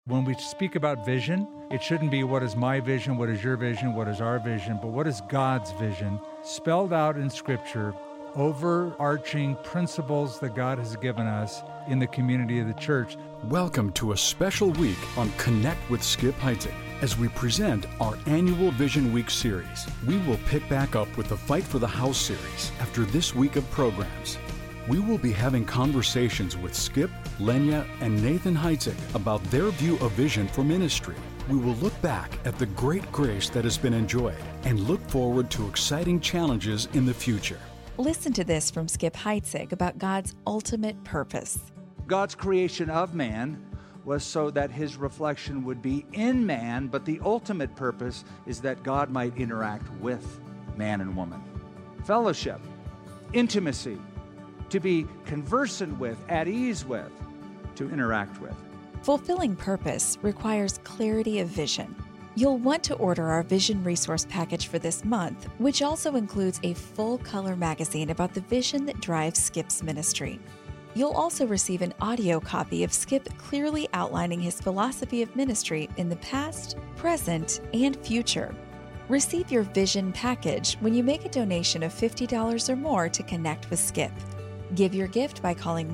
When we speak about vision, it shouldn't be what is my vision, what is your vision, what is our vision, but what is God's vision, spelled out in Scripture, overarching principles that God has given us in the community of the church. Welcome to a special week on Connect with Skip Heitzig. As we present our annual Vision Week series, we will pick back up with the Fight for the House series after this week of programs. We will be having conversations with Skip, Lenya, and Nathan Heitzig about their view of vision for ministry. We will look back at the great grace that has been enjoyed and look forward to exciting challenges in the future. Listen to this from Skip Heitzig about God's ultimate purpose. God's creation of man was so that his reflection would be in man, but the ultimate purpose is that God might interact with man and woman. Fellowship, intimacy, to be conversant with, at ease with, to interact with. Fulfilling purpose requires clarity of vision. You'll want to order our Vision Resource Package for this month, which also includes a full-color magazine about the vision that drives Skip's ministry. You'll also receive an audio copy of Skip clearly outlining his philosophy of ministry in the past, present, and future. Receive your Vision Package when you make a donation of $50 or more to Connect with Skip. Give your gift by calling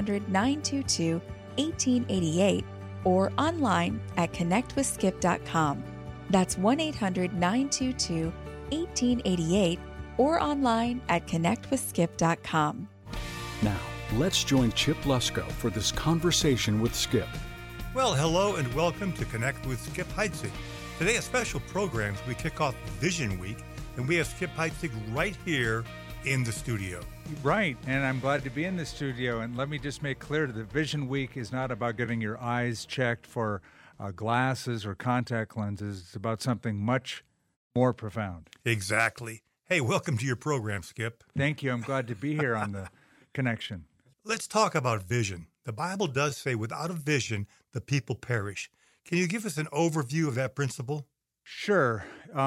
1-800-922-1888 or online at connectwithskip.com. That's 1-800-922-1888 or online at connectwithskip.com. Now, let's join Chip Lusko for this conversation with Skip. Well, hello and welcome to Connect with Skip Heitzig. Today, a special program as we kick off Vision Week, and we have Skip Heitzig right here in the studio. Right, and I'm glad to be in the studio. And let me just make clear that Vision Week is not about getting your eyes checked for glasses or contact lenses. It's about something much more profound. Exactly. Hey, welcome to your program, Skip. Thank you. I'm glad to be here on the connection. Let's talk about vision. The Bible does say, without a vision, the people perish. Can you give us an overview of that principle? Sure.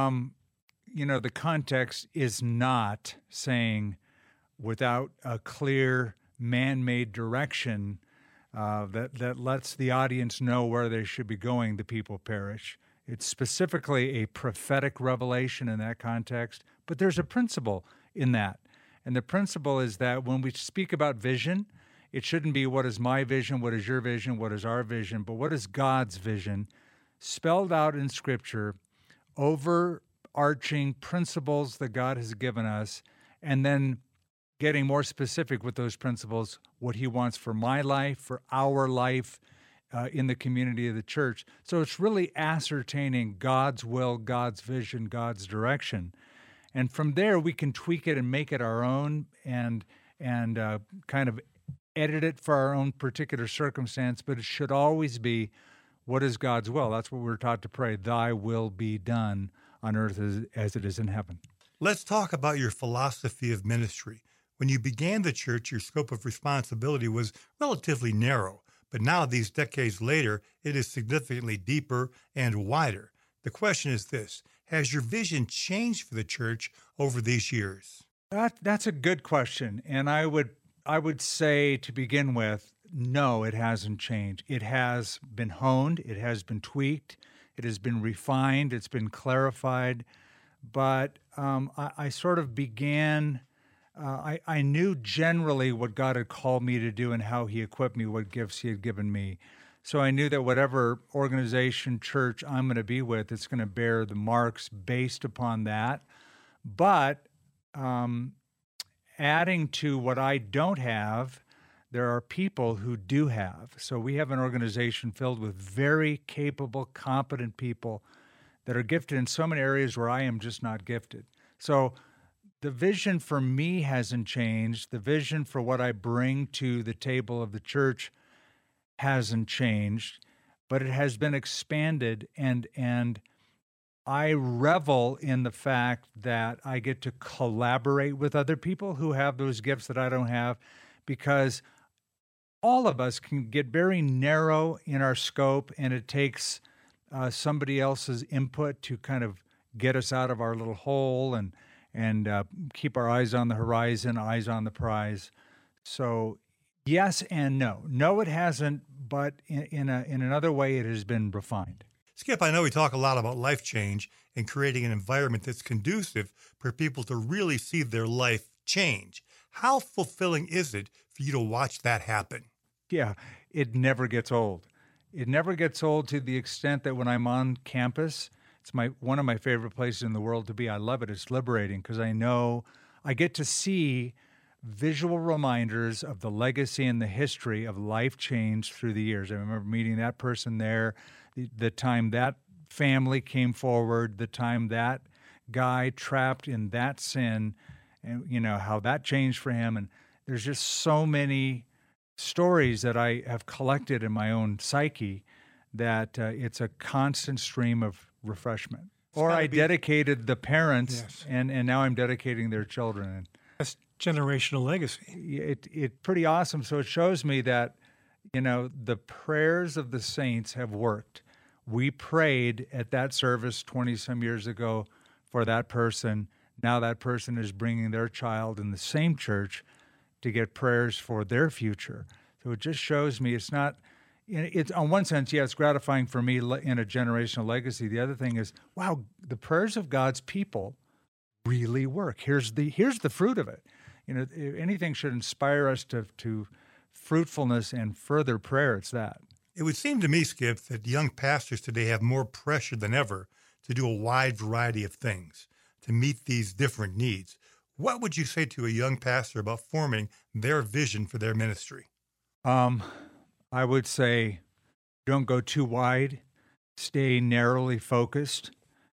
The context is not saying without a clear man-made direction that lets the audience know where they should be going, the people perish. It's specifically a prophetic revelation in that context, but there's a principle in that. And the principle is that when we speak about vision, it shouldn't be what is my vision, what is your vision, what is our vision, but what is God's vision, spelled out in Scripture, overarching principles that God has given us, and then getting more specific with those principles, what he wants for my life, for our life in the community of the church. So it's really ascertaining God's will, God's vision, God's direction. And from there, we can tweak it and make it our own and kind of edit it for our own particular circumstance, but it should always be, what is God's will? That's what we're taught to pray, thy will be done on earth as it is in heaven. Let's talk about your philosophy of ministry. When you began the church, your scope of responsibility was relatively narrow, but now, these decades later, it is significantly deeper and wider. The question is this: has your vision changed for the church over these years? That's a good question, and I would say, to begin with, no, it hasn't changed. It has been honed, it has been tweaked, it has been refined, it's been clarified, but I sort of began. I knew generally what God had called me to do and how he equipped me, what gifts he had given me. So I knew that whatever organization, church I'm going to be with, it's going to bear the marks based upon that. But adding to what I don't have, there are people who do have. So we have an organization filled with very capable, competent people that are gifted in so many areas where I am just not gifted. So the vision for me hasn't changed. The vision for what I bring to the table of the church hasn't changed, but it has been expanded, and I revel in the fact that I get to collaborate with other people who have those gifts that I don't have, because all of us can get very narrow in our scope, and it takes somebody else's input to kind of get us out of our little hole and keep our eyes on the horizon, eyes on the prize. So Yes and no. No, it hasn't, but in another way, it has been refined. Skip, I know we talk a lot about life change and creating an environment that's conducive for people to really see their life change. How fulfilling is it for you to watch that happen? Yeah, it never gets old. It never gets old to the extent that when I'm on campus, it's one of my favorite places in the world to be. I love it. It's liberating because I know I get to see visual reminders of the legacy and the history of life change through the years. I remember meeting that person there, the time that family came forward, the time that guy trapped in that sin, and how that changed for him. And there's just so many stories that I have collected in my own psyche that it's a constant stream of refreshment. Or I dedicated the parents, yes, and now I'm dedicating their children. That's generational legacy. It's pretty awesome. So it shows me that, the prayers of the saints have worked. We prayed at that service 20-some years ago for that person. Now that person is bringing their child in the same church to get prayers for their future. So it just shows me it's not, it's on one sense, yeah, it's gratifying for me in a generational legacy. The other thing is, wow, the prayers of God's people really work. Here's the fruit of it. If anything should inspire us to fruitfulness and further prayer, it's that. It would seem to me, Skip, that young pastors today have more pressure than ever to do a wide variety of things to meet these different needs. What would you say to a young pastor about forming their vision for their ministry? I would say don't go too wide. Stay narrowly focused.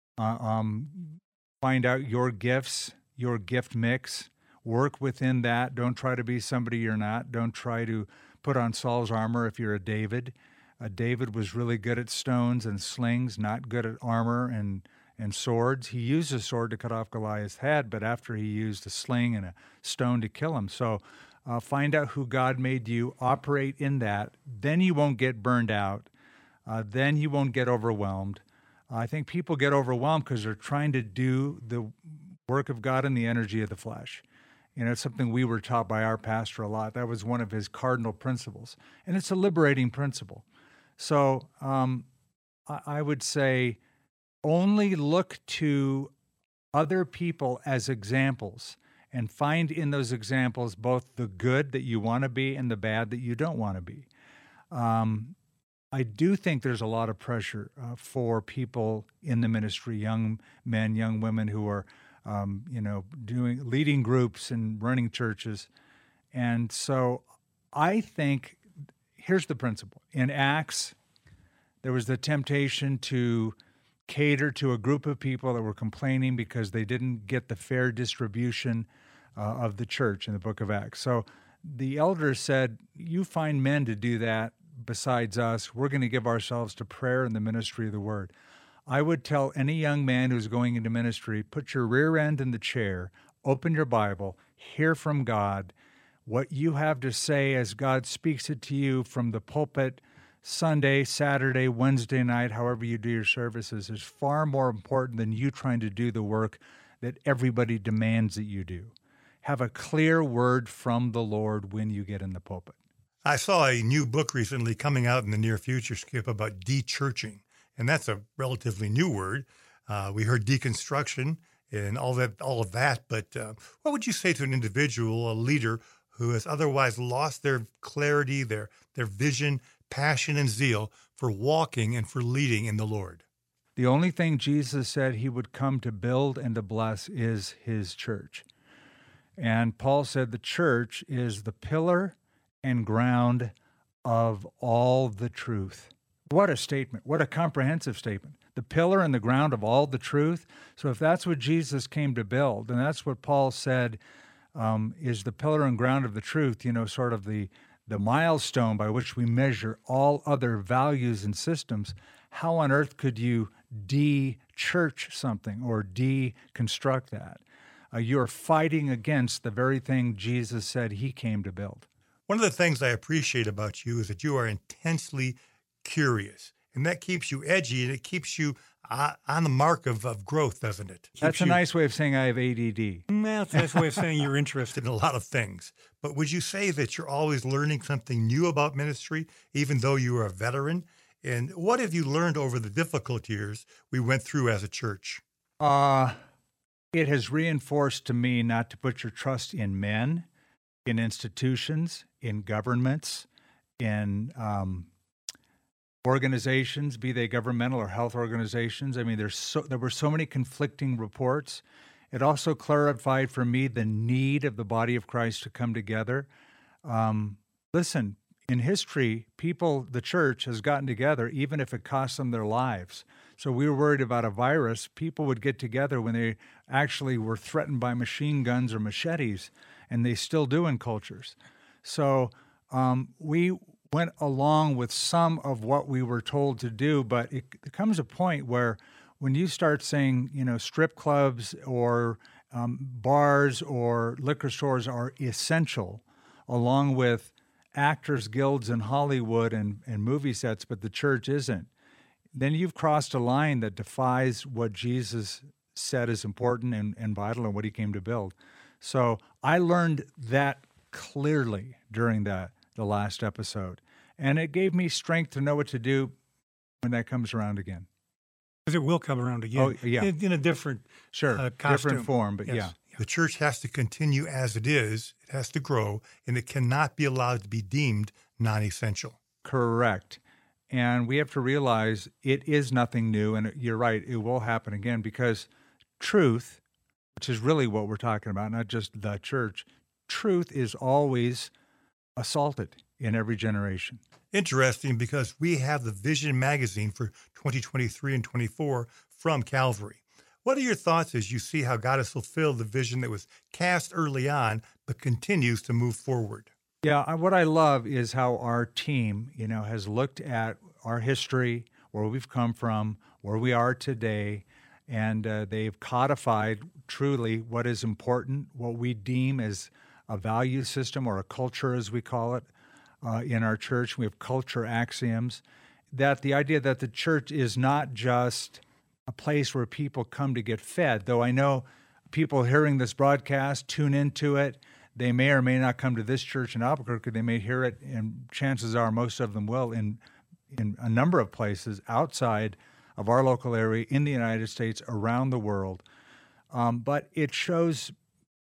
Find out your gifts, your gift mix. Work within that. Don't try to be somebody you're not. Don't try to put on Saul's armor if you're a David. David was really good at stones and slings, not good at armor and swords. He used a sword to cut off Goliath's head, but after he used a sling and a stone to kill him. So find out who God made you, operate in that. Then you won't get burned out. Then you won't get overwhelmed. I think people get overwhelmed because they're trying to do the work of God in the energy of the flesh. It's something we were taught by our pastor a lot. That was one of his cardinal principles. And it's a liberating principle. So I would say only look to other people as examples and find in those examples both the good that you want to be and the bad that you don't want to be. I do think there's a lot of pressure for people in the ministry, young men, young women who are leading groups and running churches. And so I think here's the principle. In Acts, there was the temptation to cater to a group of people that were complaining because they didn't get the fair distribution of the church in the book of Acts. So the elders said, you find men to do that besides us. We're going to give ourselves to prayer and the ministry of the word. I would tell any young man who's going into ministry, put your rear end in the chair, open your Bible, hear from God. What you have to say as God speaks it to you from the pulpit Sunday, Saturday, Wednesday night, however you do your services, is far more important than you trying to do the work that everybody demands that you do. Have a clear word from the Lord when you get in the pulpit. I saw a new book recently coming out in the near future, Skip, about de-churching. And that's a relatively new word. We heard deconstruction and all of that. But what would you say to an individual, a leader who has otherwise lost their clarity, their vision, passion, and zeal for walking and for leading in the Lord? The only thing Jesus said he would come to build and to bless is his church. And Paul said the church is the pillar and ground of all the truth. What a statement. What a comprehensive statement. The pillar and the ground of all the truth. So if that's what Jesus came to build, and that's what Paul said is the pillar and ground of the truth, sort of the milestone by which we measure all other values and systems, how on earth could you de-church something or deconstruct that? You're fighting against the very thing Jesus said he came to build. One of the things I appreciate about you is that you are intensely curious, and that keeps you edgy, and it keeps you on the mark of growth, doesn't it? That's a nice way of saying I have ADD. That's a nice way of saying you're interested. In a lot of things. But would you say that you're always learning something new about ministry, even though you are a veteran? And what have you learned over the difficult years we went through as a church? It has reinforced to me not to put your trust in men, in institutions, in governments, in organizations, be they governmental or health organizations. I mean, there were so many conflicting reports. It also clarified for me the need of the body of Christ to come together. Listen, in history, the church has gotten together even if it cost them their lives. So we were worried about a virus. People would get together when they actually were threatened by machine guns or machetes, and they still do in cultures. So we went along with some of what we were told to do, but it comes a point where when you start saying, strip clubs or bars or liquor stores are essential, along with actors' guilds in Hollywood and movie sets, but the church isn't, then you've crossed a line that defies what Jesus said is important and vital and what he came to build. So I learned that clearly during the last episode, and it gave me strength to know what to do when that comes around again. Because it will come around again. Oh, yeah. In a different costume. Different form, but Yes. yeah. The church has to continue as it is. It has to grow, and it cannot be allowed to be deemed non-essential. Correct. And we have to realize it is nothing new, and you're right, it will happen again because truth, which is really what we're talking about, not just the church, truth is always assaulted in every generation. Interesting, because we have the Vision magazine for 2023 and 24 from Calvary. What are your thoughts as you see how God has fulfilled the vision that was cast early on but continues to move forward? Yeah, what I love is how our team, has looked at our history, where we've come from, where we are today, and they've codified truly what is important, what we deem as a value system or a culture, as we call it, in our church. We have culture axioms, that the idea that the church is not just a place where people come to get fed, though I know people hearing this broadcast tune into it. They may or may not come to this church in Albuquerque. They may hear it, and chances are most of them will in a number of places outside of our local area in the United States, around the world. But it shows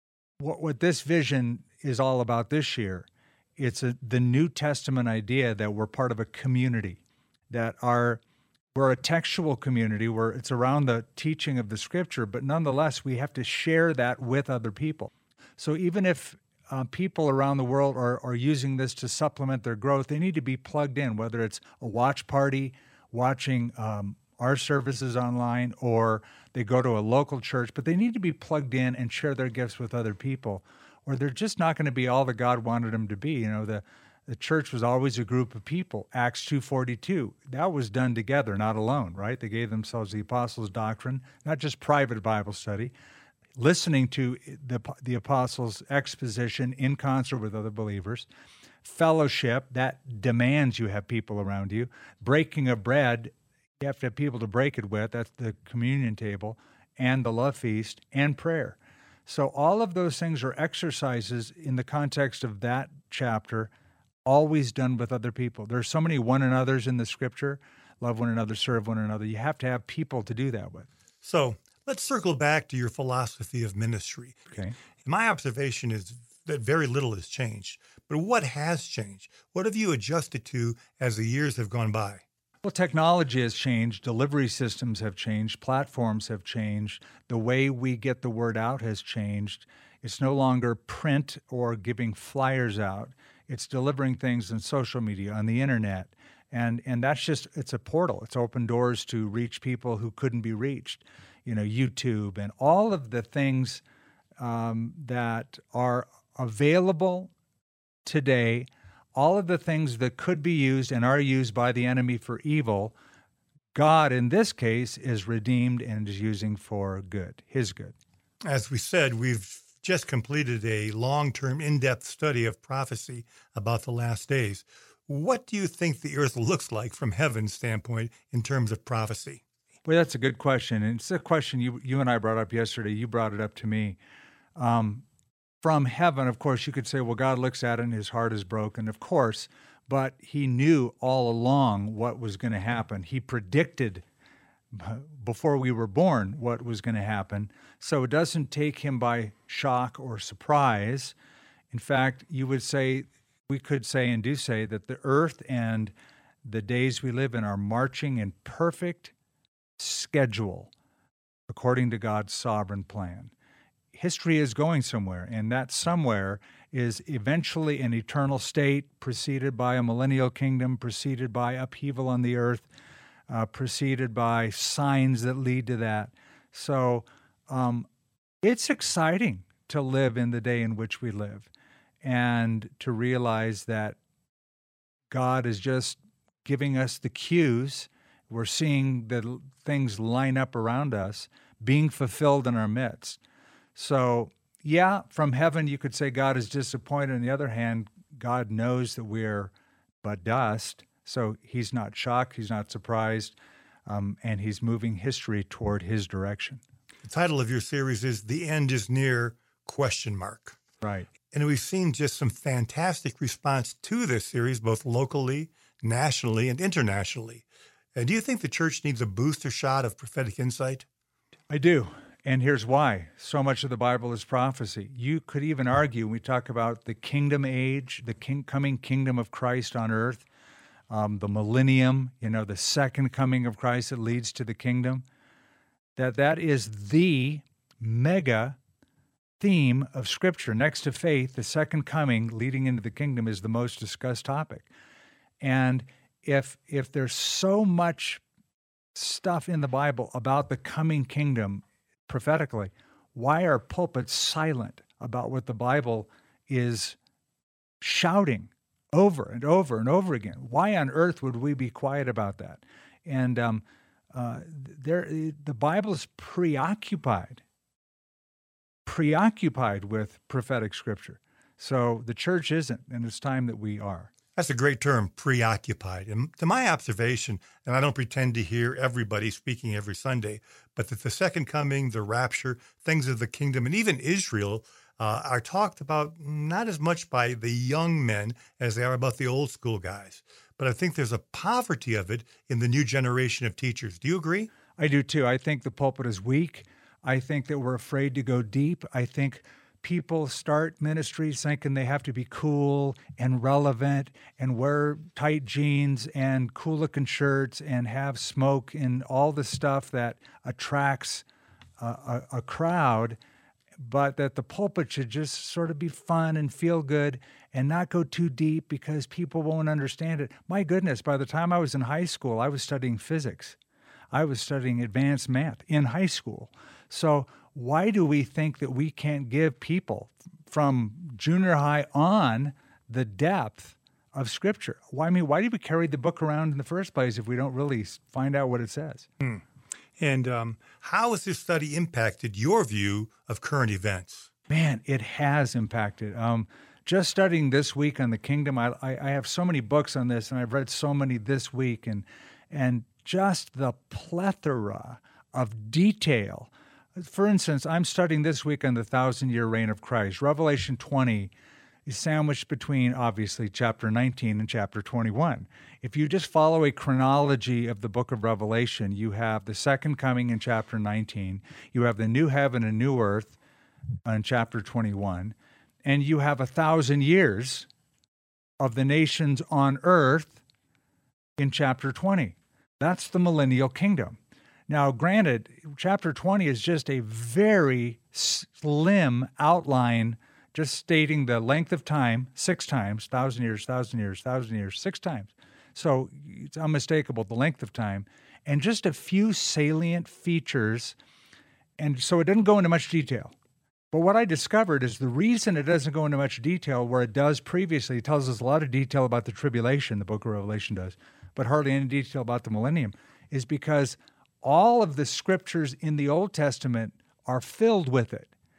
what this vision is all about this year. It's the New Testament idea that we're part of a community, that we're a textual community where it's around the teaching of the Scripture, but nonetheless, we have to share that with other people. So even if people around the world are using this to supplement their growth, they need to be plugged in, whether it's a watch party, watching our services online, or they go to a local church, but they need to be plugged in and share their gifts with other people, or they're just not going to be all that God wanted them to be. The church was always a group of people. Acts 2:42, that was done together, not alone, right? They gave themselves the apostles' doctrine, not just private Bible study, listening to the apostles' exposition in concert with other believers. Fellowship, that demands you have people around you. Breaking of bread, you have to have people to break it with. That's the communion table, and the love feast, and prayer. So all of those things are exercises in the context of that chapter, always done with other people. There's so many one another's in the Scripture. Love one another, serve one another. You have to have people to do that with. So let's circle back to your philosophy of ministry. Okay. My observation is that very little has changed. But what has changed? What have you adjusted to as the years have gone by? Well, technology has changed. Delivery systems have changed. Platforms have changed. The way we get the word out has changed. It's no longer print or giving flyers out. It's delivering things in social media, on the internet. And that's just, it's a portal. It's opened doors to reach people who couldn't be reached. YouTube and all of the things that are available today, all of the things that could be used and are used by the enemy for evil, God, in this case, is redeemed and is using for good, his good. As we said, we've just completed a long-term, in-depth study of prophecy about the last days. What do you think the earth looks like from heaven's standpoint in terms of prophecy? Well, that's a good question. And it's a question you and I brought up yesterday. You brought it up to me. From heaven, of course, you could say, well, God looks at it and his heart is broken, of course, but he knew all along what was going to happen. He predicted before we were born what was going to happen. So it doesn't take him by shock or surprise. In fact, we could say and do say that the earth and the days we live in are marching in perfect schedule according to God's sovereign plan. History is going somewhere, and that somewhere is eventually an eternal state preceded by a millennial kingdom, preceded by upheaval on the earth, preceded by signs that lead to that. So it's exciting to live in the day in which we live and to realize that God is just giving us the cues. We're seeing the things line up around us, being fulfilled in our midst. So, yeah, from heaven, you could say God is disappointed. On the other hand, God knows that we're but dust. So he's not shocked, he's not surprised, and he's moving history toward his direction. The title of your series is The End is Near, ? Right. And we've seen just some fantastic response to this series, both locally, nationally, and internationally. And do you think the church needs a booster shot of prophetic insight? I do. And here's why. So much of the Bible is prophecy. You could even argue, when we talk about the kingdom age, the coming kingdom of Christ on earth, the millennium, the second coming of Christ that leads to the kingdom, that is the mega theme of Scripture. Next to faith, the second coming leading into the kingdom is the most discussed topic. And if there's so much stuff in the Bible about the coming kingdom prophetically, why are pulpits silent about what the Bible is shouting over and over and over again? Why on earth would we be quiet about that? And the Bible is preoccupied with prophetic Scripture. So the church isn't, and it's time that we are. That's a great term, preoccupied. And to my observation, and I don't pretend to hear everybody speaking every Sunday, but that the second coming, the rapture, things of the kingdom, and even Israel are talked about not as much by the young men as they are about the old school guys. But I think there's a poverty of it in the new generation of teachers. Do you agree? I do too. I think the pulpit is weak. I think that we're afraid to go deep. I think people start ministries thinking they have to be cool and relevant and wear tight jeans and cool-looking shirts and have smoke and all the stuff that attracts a crowd, but that the pulpit should just sort of be fun and feel good and not go too deep because people won't understand it. My goodness, by the time I was in high school, I was studying physics. I was studying advanced math in high school. So why do we think that we can't give people from junior high on the depth of Scripture? Why do we carry the book around in the first place if we don't really find out what it says? And how has this study impacted your view of current events? Man, it has impacted. Just studying this week on the kingdom, I have so many books on this, and I've read so many this week, and just the plethora of detail. For instance, I'm studying this week on the 1,000-year reign of Christ. Revelation 20 is sandwiched between, obviously, chapter 19 and chapter 21. If you just follow a chronology of the book of Revelation, you have the second coming in chapter 19, you have the new heaven and new earth in chapter 21, and you have 1,000 years of the nations on earth in chapter 20. That's the millennial kingdom. Now, granted, chapter 20 is just a very slim outline, just stating the length of time 6 times, 1,000 years, 1,000 years, 1,000 years, 6 times. So it's unmistakable, the length of time, and just a few salient features. And so it doesn't go into much detail. But what I discovered is the reason it doesn't go into much detail where it does previously, it tells us a lot of detail about the tribulation, the book of Revelation does, but hardly any detail about the millennium, is because all of the scriptures in the Old Testament are filled with it.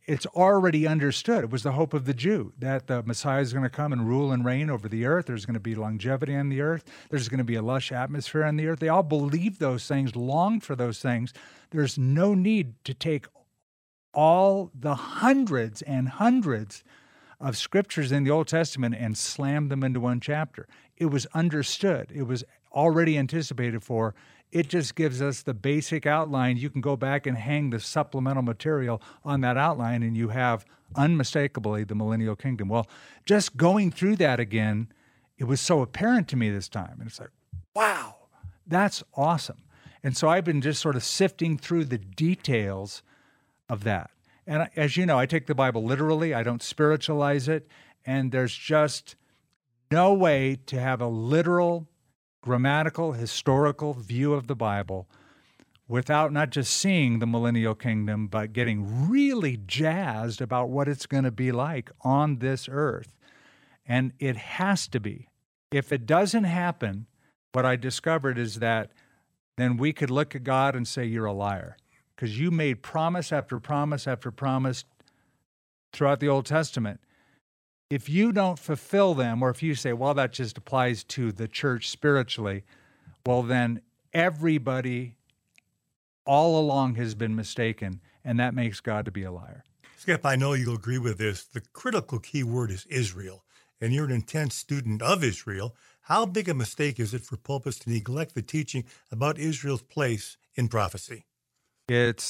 it's already understood. It was the hope of the Jew that the Messiah is going to come and rule and reign over the earth. There's going to be longevity on the earth. There's going to be a lush atmosphere on the earth. They all believed those things, longed for those things. There's no need to take all the hundreds and hundreds of scriptures in the Old Testament and slam them into one chapter. It was understood. It was already anticipated for. It just gives us the basic outline. You can go back and hang the supplemental material on that outline, and you have unmistakably the millennial kingdom. Well, just going through that again, it was so apparent to me this time. And it's like, wow, that's awesome. And so I've been just sort of sifting through the details of that. And as you know, I take the Bible literally. I don't spiritualize it. And there's just no way to have a literal, grammatical, historical view of the Bible without not just seeing the millennial kingdom, but getting really jazzed about what it's going to be like on this earth. And it has to be. If it doesn't happen, what I discovered is that then we could look at God and say, you're a liar, because you made promise after promise after promise throughout the Old Testament. If you don't fulfill them, or if you say, well, that just applies to the church spiritually, well, then everybody all along has been mistaken, and that makes God to be a liar. Skip, I know you'll agree with this. The critical key word is Israel, and you're an intense student of Israel. How big a mistake is it for pulpits to neglect the teaching about Israel's place in prophecy? It's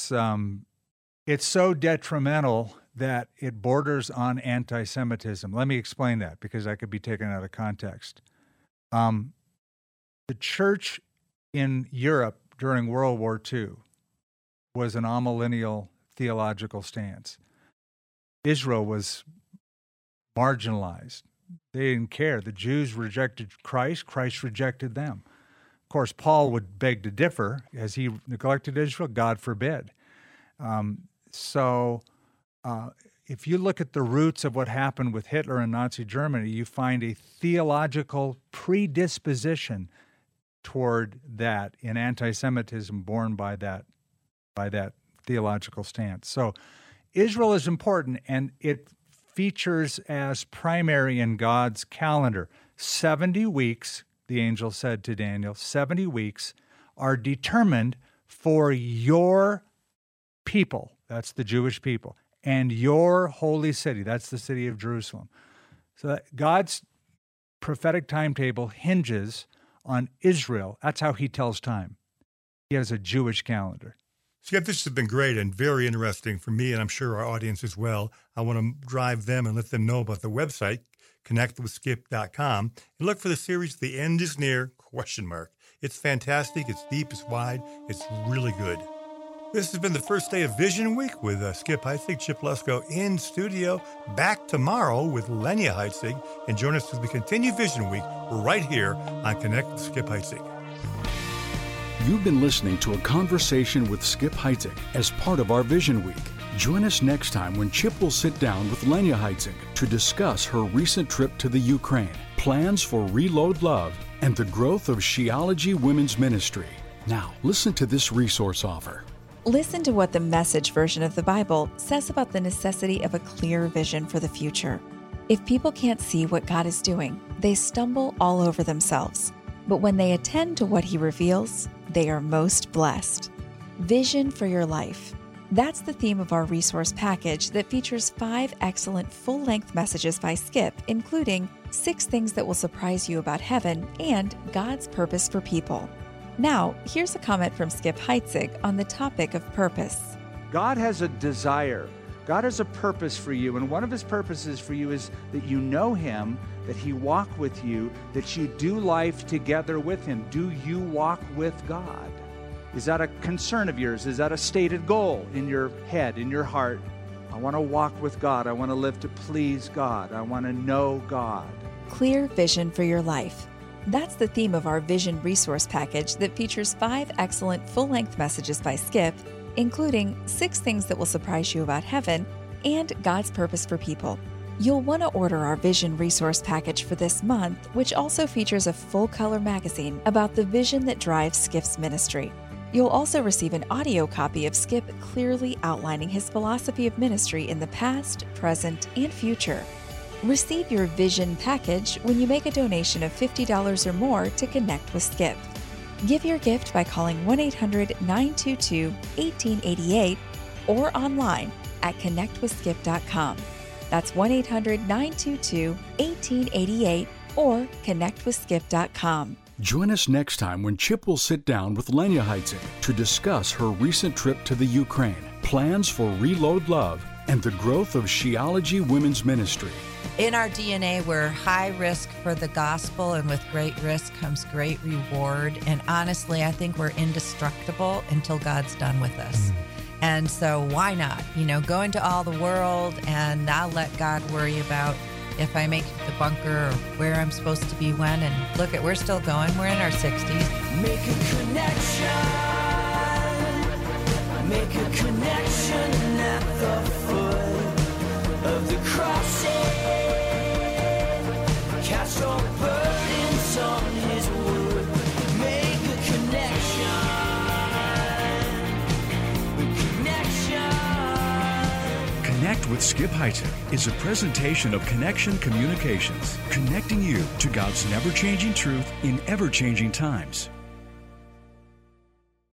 so detrimental that it borders on anti-Semitism. Let me explain that, because I could be taken out of context. The church in Europe during World War II was an amillennial theological stance. Israel was marginalized. They didn't care. The Jews rejected Christ. Christ rejected them. Of course, Paul would beg to differ. As he neglected Israel, God forbid. If you look at the roots of what happened with Hitler and Nazi Germany, you find a theological predisposition toward that in anti-Semitism born by that theological stance. So Israel is important, and it features as primary in God's calendar. 70 weeks, the angel said to Daniel, 70 weeks are determined for your people, that's the Jewish people, and your holy city, that's the city of Jerusalem. So God's prophetic timetable hinges on Israel. That's how he tells time. He has a Jewish calendar. Skip, this has been great and very interesting for me, and I'm sure our audience as well. I want to drive them and let them know about the website, connectwithskip.com, and look for the series The End is Near, ? It's fantastic, it's deep, it's wide, it's really good. This has been the first day of Vision Week with Skip Heitzig, Chip Lesko in studio. Back tomorrow with Lenya Heitzig, and join us as we continue Vision Week right here on Connect with Skip Heitzig. You've been listening to a conversation with Skip Heitzig as part of our Vision Week. Join us next time when Chip will sit down with Lenya Heitzig to discuss her recent trip to the Ukraine, plans for Reload Love, and the growth of Shiology Women's Ministry. Now, listen to this resource offer. Listen to what the Message version of the Bible says about the necessity of a clear vision for the future. If people can't see what God is doing, they stumble all over themselves. But when they attend to what He reveals, they are most blessed. Vision for your life. That's the theme of our resource package that features 5 excellent full-length messages by Skip, including 6 things that will surprise you about heaven and God's purpose for people. Now, here's a comment from Skip Heitzig on the topic of purpose. God has a desire. God has a purpose for you, and one of His purposes for you is that you know Him, that He walk with you, that you do life together with Him. Do you walk with God? Is that a concern of yours? Is that a stated goal in your head, in your heart? I want to walk with God. I want to live to please God. I want to know God. Clear vision for your life. That's the theme of our Vision resource package that features 5 excellent full-length messages by Skip, including 6 things that will surprise you about heaven and God's purpose for people. You'll want to order our Vision resource package for this month, which also features a full-color magazine about the vision that drives Skip's ministry. You'll also receive an audio copy of Skip clearly outlining his philosophy of ministry in the past, present, and future. Receive your Vision package when you make a donation of $50 or more to Connect with Skip. Give your gift by calling 1-800-922-1888 or online at connectwithskip.com. That's 1-800-922-1888 or connectwithskip.com. Join us next time when Chip will sit down with Lenya Heitzig to discuss her recent trip to the Ukraine, plans for Reload Love, and the growth of Shiology Women's Ministry. In our DNA, we're high risk for the gospel, and with great risk comes great reward. And honestly, I think we're indestructible until God's done with us. And so why not? Go into all the world, and I'll let God worry about if I make the bunker or where I'm supposed to be when. And look, we're still going. We're in our 60s. Make a connection at the foot of the cross. Cast your burdens on his wood. Make a connection. Connect with Skip Heitzig is a presentation of Connection Communications, connecting you to God's never-changing truth in ever-changing times.